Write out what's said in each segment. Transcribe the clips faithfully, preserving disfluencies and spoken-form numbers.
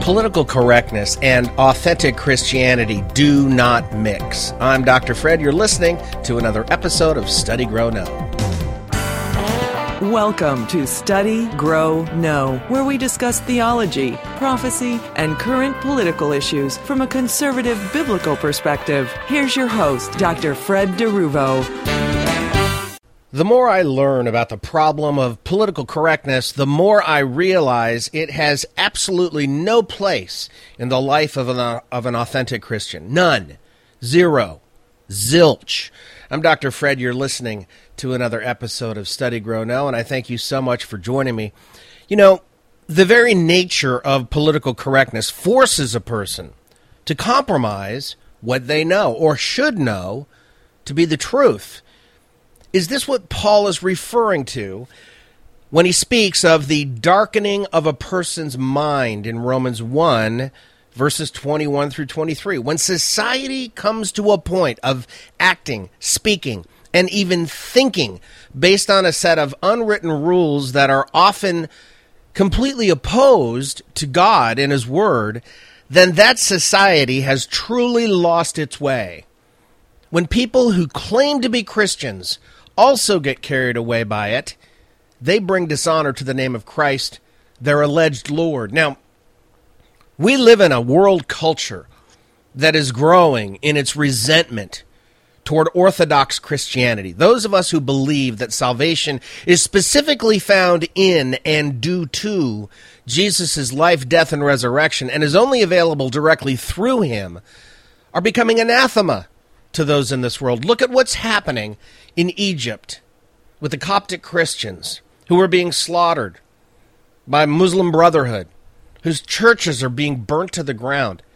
Political correctness and authentic Christianity do not mix. I'm Doctor Fred. You're listening to another episode of Study, Grow, Know. Welcome to Study, Grow, Know, where we discuss theology, prophecy, and current political issues from a conservative biblical perspective. Here's your host, Doctor Fred DeRuvo. The more I learn about the problem of political correctness, the more I realize it has absolutely no place in the life of an, of an authentic Christian. None. Zero. Zilch. I'm Doctor Fred. You're listening to another episode of Study, Grow, Know, and I thank you so much for joining me. You know, the very nature of political correctness forces a person to compromise what they know or should know to be the truth. Is this what Paul is referring to when he speaks of the darkening of a person's mind in Romans one, verses twenty-one through twenty-three? When society comes to a point of acting, speaking, and even thinking based on a set of unwritten rules that are often completely opposed to God and His Word, then that society has truly lost its way. When people who claim to be Christians also get carried away by it, they bring dishonor to the name of Christ, their alleged Lord. Now, we live in a world culture that is growing in its resentment toward Orthodox Christianity. Those of us who believe that salvation is specifically found in and due to Jesus' life, death, and resurrection, and is only available directly through Him, are becoming anathema to those in this world. Look at what's happening in Egypt with the Coptic Christians who are being slaughtered by Muslim Brotherhood, whose churches are being burnt to the ground.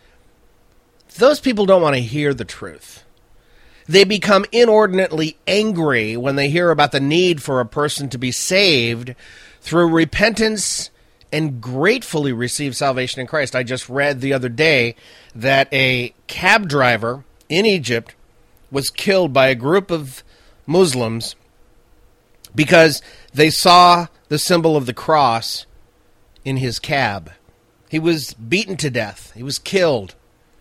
Those people don't want to hear the truth. They become inordinately angry when they hear about the need for a person to be saved through repentance and gratefully receive salvation in Christ. I just read the other day that a cab driver in Egypt was killed by a group of Muslims because they saw the symbol of the cross in his cab. He was beaten to death. He was killed.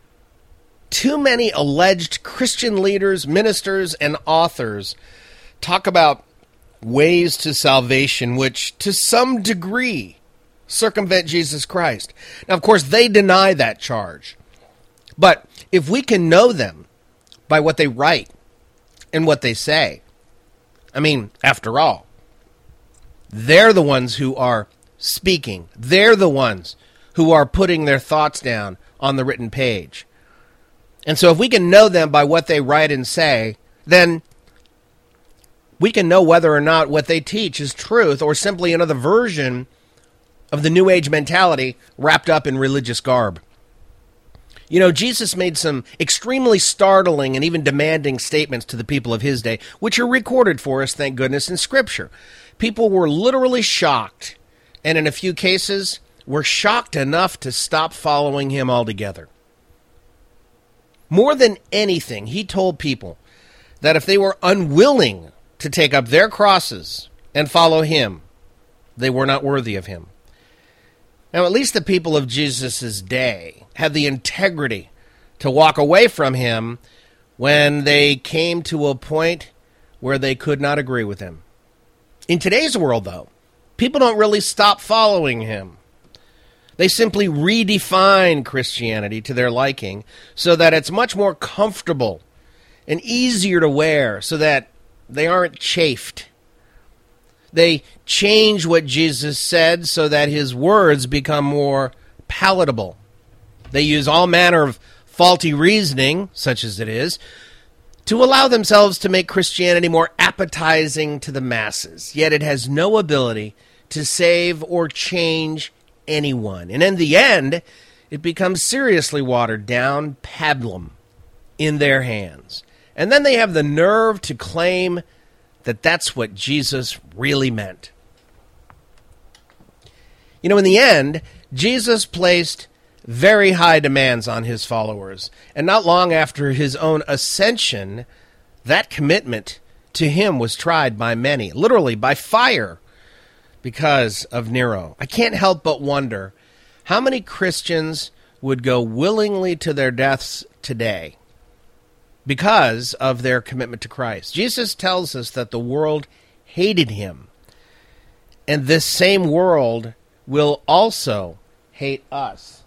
Too many alleged Christian leaders, ministers, and authors talk about ways to salvation which, to some degree, circumvent Jesus Christ. Now, of course, they deny that charge. But if we can know them by what they write and what they say, I mean, after all, they're the ones who are speaking. They're the ones who are putting their thoughts down on the written page. And so if we can know them by what they write and say, then we can know whether or not what they teach is truth or simply another version of the New Age mentality wrapped up in religious garb. You know, Jesus made some extremely startling and even demanding statements to the people of His day, which are recorded for us, thank goodness, in Scripture. People were literally shocked, and in a few cases, were shocked enough to stop following Him altogether. More than anything, He told people that if they were unwilling to take up their crosses and follow Him, they were not worthy of Him. Now, at least the people of Jesus' day had the integrity to walk away from Him when they came to a point where they could not agree with Him. In today's world, though, people don't really stop following Him. They simply redefine Christianity to their liking so that it's much more comfortable and easier to wear so that they aren't chafed. They change what Jesus said so that His words become more palatable. They use all manner of faulty reasoning, such as it is, to allow themselves to make Christianity more appetizing to the masses. Yet it has no ability to save or change anyone. And in the end, it becomes seriously watered down pablum in their hands. And then they have the nerve to claim that that's what Jesus really meant. You know, in the end, Jesus placed very high demands on His followers. And not long after His own ascension, that commitment to Him was tried by many, literally by fire, because of Nero. I can't help but wonder How many Christians would go willingly to their deaths today because of their commitment to Christ? Jesus tells us that the world hated him, and this same world will also hate us.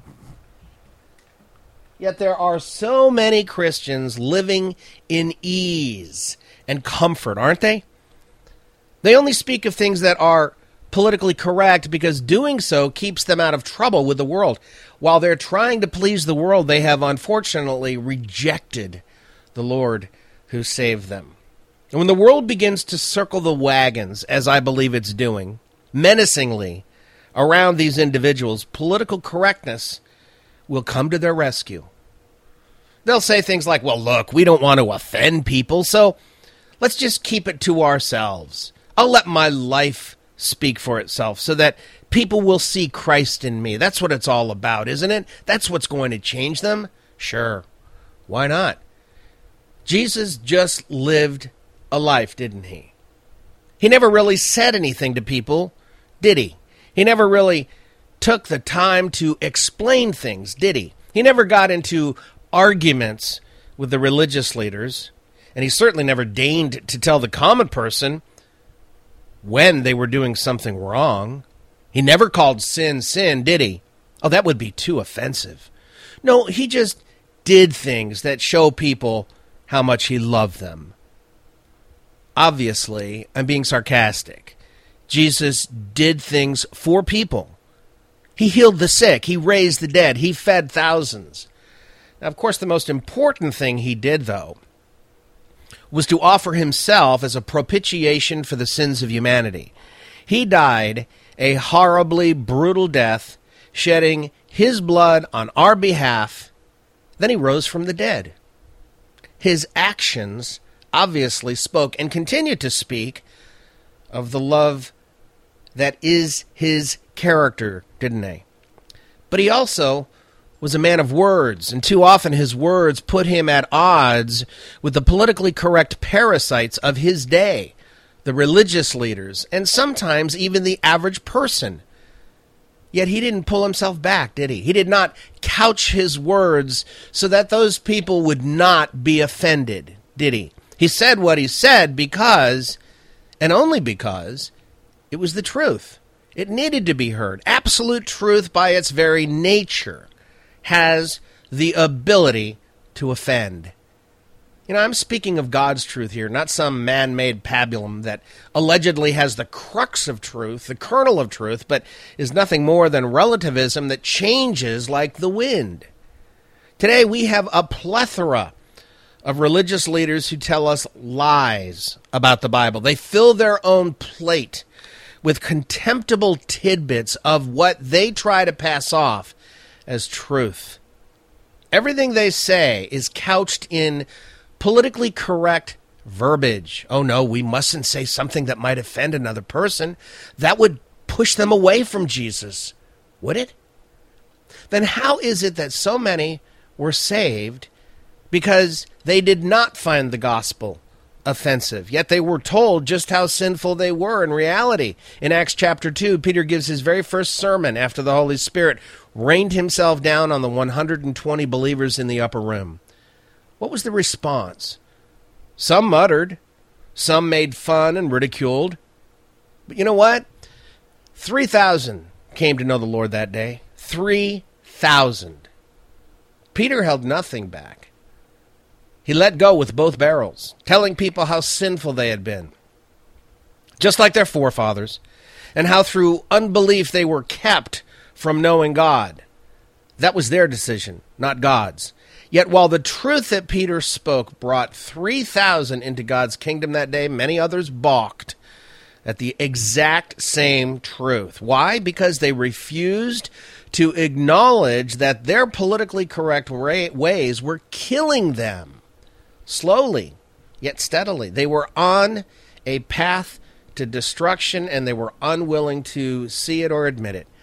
Yet there are so many Christians living in ease and comfort, aren't they? They only speak of things that are politically correct because doing so keeps them out of trouble with the world. While they're trying to please the world, they have unfortunately rejected the Lord who saved them. And when the world begins to circle the wagons, as I believe it's doing, menacingly around these individuals, political correctness will come to their rescue. They'll say things like, well, look, we don't want to offend people, so let's just keep it to ourselves. I'll let my life speak for itself so that people will see Christ in me. That's what it's all about, isn't it? That's what's going to change them? Sure. Why not? Jesus just lived a life, didn't he? He never really said anything to people, did he? He never really took the time to explain things, did he? He never got into arguments with the religious leaders, and he certainly never deigned to tell the common person when they were doing something wrong. He never called sin sin, did he? Oh, that would be too offensive. No, he just did things that show people how much he loved them. Obviously, I'm being sarcastic. Jesus did things for people. He healed the sick. He raised the dead. He fed thousands. Now, of course, the most important thing he did, though, was to offer himself as a propitiation for the sins of humanity. He died a horribly brutal death, shedding his blood on our behalf. Then he rose from the dead. His actions obviously spoke and continue to speak of the love that is his character, didn't they? But he also was a man of words, and too often his words put him at odds with the politically correct parasites of his day, the religious leaders, and sometimes even the average person. Yet he didn't pull himself back, did he? He did not couch his words so that those people would not be offended, did he? He said what he said because, and only because, it was the truth. It needed to be heard. Absolute truth by its very nature has the ability to offend. You know, I'm speaking of God's truth here, not some man-made pabulum that allegedly has the crux of truth, the kernel of truth, but is nothing more than relativism that changes like the wind. Today we have a plethora of religious leaders who tell us lies about the Bible. They fill their own plate with contemptible tidbits of what they try to pass off as truth. Everything they say is couched in politically correct verbiage. Oh no, we mustn't say something that might offend another person. That would push them away from Jesus, would it? Then how is it that so many were saved because they did not find the gospel offensive, yet they were told just how sinful they were in reality? In Acts chapter two, Peter gives his very first sermon after the Holy Spirit rained himself down on the one hundred twenty believers in the upper room. What was the response? Some muttered, some made fun and ridiculed. But you know what? three thousand came to know the Lord that day. three thousand. Peter held nothing back. He let go with both barrels, telling people how sinful they had been, just like their forefathers, and how through unbelief they were kept from knowing God. That was their decision, not God's. Yet while the truth that Peter spoke brought three thousand into God's kingdom that day, many others balked at the exact same truth. Why? Because they refused to acknowledge that their politically correct ways were killing them. Slowly, yet steadily. They were on a path to destruction, and they were unwilling to see it or admit it.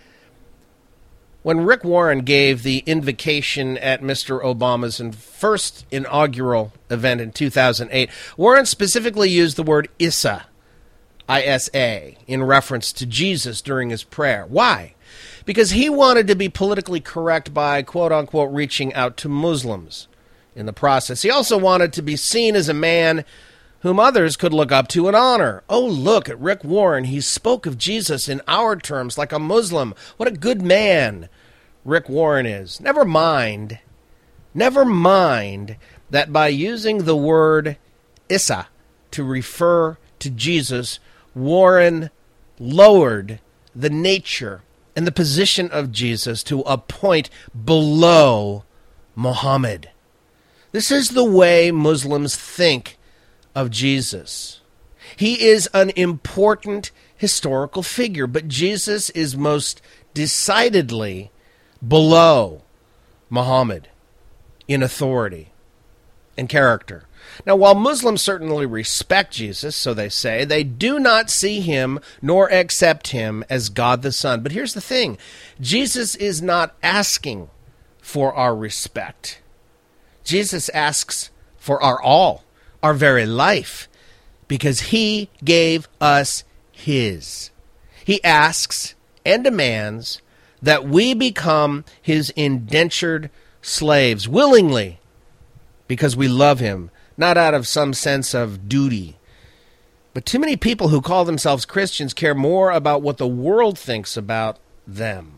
When Rick Warren gave the invocation at Mister Obama's first inaugural event in two thousand eight, Warren specifically used the word Isa, I S A, in reference to Jesus during his prayer. Why? because he wanted to be politically correct by, quote-unquote, reaching out to Muslims in the process. He also wanted to be seen as a man whom others could look up to and honor. Oh, look at Rick Warren. He spoke of Jesus in our terms like a Muslim. What a good man Rick Warren is. Never mind, never mind that by using the word Isa to refer to Jesus, Warren lowered the nature and the position of Jesus to a point below Muhammad. This is the way Muslims think of Jesus. He is an important historical figure, but Jesus is most decidedly below Muhammad in authority and character. Now, while Muslims certainly respect Jesus, so they say, they do not see him nor accept him as God the Son. But here's the thing. Jesus is not asking for our respect. Jesus asks for our all, our very life, because he gave us his. He asks and demands that we become his indentured slaves willingly because we love him, not out of some sense of duty. But too many people who call themselves Christians care more about what the world thinks about them.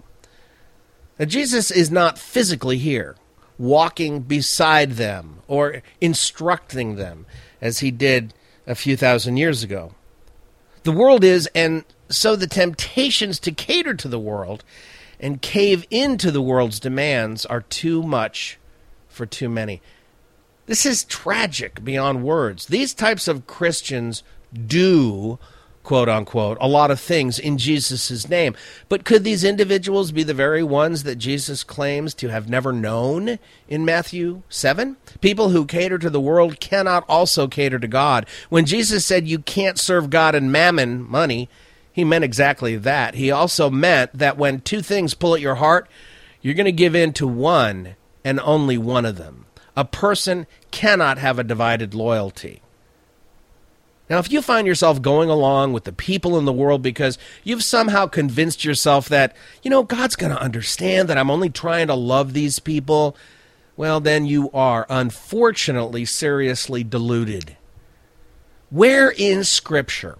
Now, Jesus is not physically here, walking beside them or instructing them as he did a few thousand years ago. The world is, and so the temptations to cater to the world and cave into the world's demands are too much for too many. This is tragic beyond words. These types of Christians do, quote unquote, a lot of things in Jesus' name. But could these individuals be the very ones that Jesus claims to have never known in Matthew seven? People who cater to the world cannot also cater to God. When Jesus said you can't serve God and mammon, money, he meant exactly that. He also meant that when two things pull at your heart, you're going to give in to one and only one of them. A person cannot have a divided loyalty. Now, if you find yourself going along with the people in the world because you've somehow convinced yourself that, you know, God's going to understand that I'm only trying to love these people, well, then you are unfortunately seriously deluded. Where in Scripture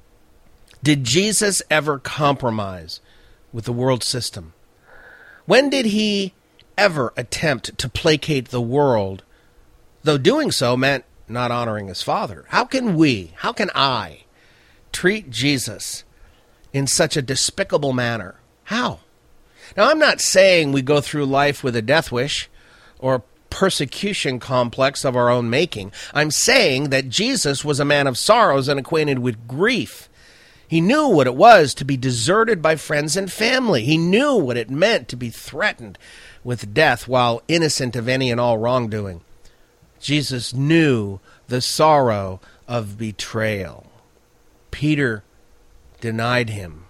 did Jesus ever compromise with the world system? When did he ever attempt to placate the world, though doing so meant not honoring his Father? How can we, how can I treat Jesus in such a despicable manner? How? Now, I'm not saying we go through life with a death wish or persecution complex of our own making. I'm saying that Jesus was a man of sorrows and acquainted with grief. He knew what it was to be deserted by friends and family. He knew what it meant to be threatened with death while innocent of any and all wrongdoing. Jesus knew the sorrow of betrayal. Peter denied him.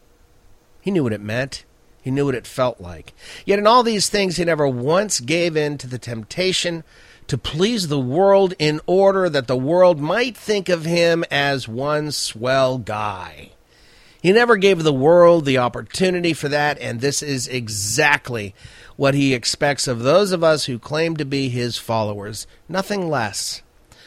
He knew what it meant. He knew what it felt like. Yet in all these things, he never once gave in to the temptation to please the world in order that the world might think of him as one swell guy. He never gave the world the opportunity for that, and this is exactly what he expects of those of us who claim to be his followers, nothing less.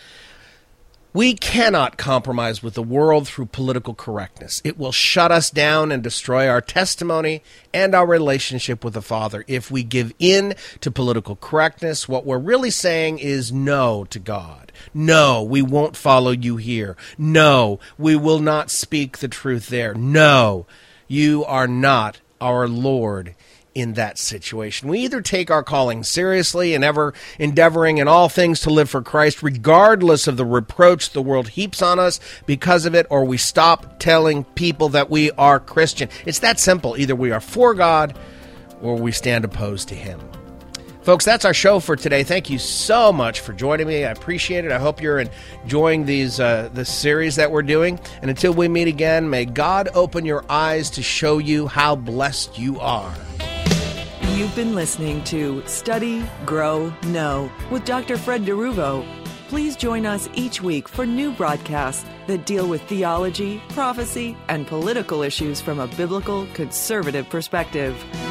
We cannot compromise with the world through political correctness. It will shut us down and destroy our testimony and our relationship with the Father. If we give in to political correctness, what we're really saying is no to God. No, we won't follow you here. No, we will not speak the truth there. No, you are not our Lord in that situation. We either take our calling seriously and ever endeavoring in all things to live for Christ, regardless of the reproach the world heaps on us because of it, or we stop telling people that we are Christian. It's that simple. Either we are for God or we stand opposed to him. Folks, that's our show for today. Thank you so much for joining me. I appreciate it. I hope you're enjoying these uh, the series that we're doing. And until we meet again, may God open your eyes to show you how blessed you are. You've been listening to Study, Grow, Know with Doctor Fred DeRuvo. Please join us each week for new broadcasts that deal with theology, prophecy, and political issues from a biblical, conservative perspective.